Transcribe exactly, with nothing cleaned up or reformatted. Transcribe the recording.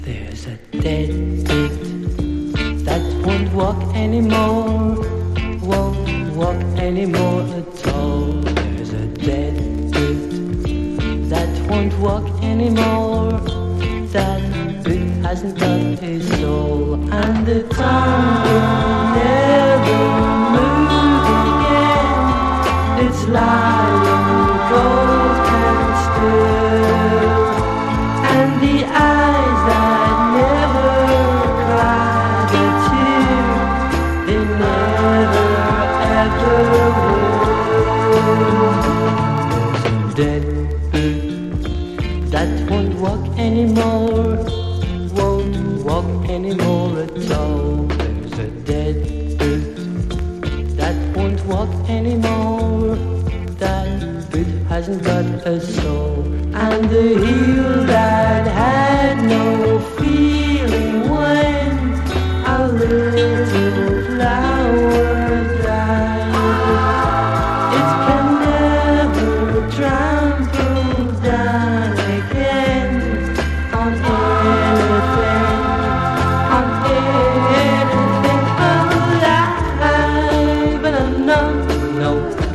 There's a dead boot that won't walk anymore, won't walk anymore at all. There's a dead boot that won't walk anymore. That boot hasn't got his soul, and the tongue will never move again. It's lying.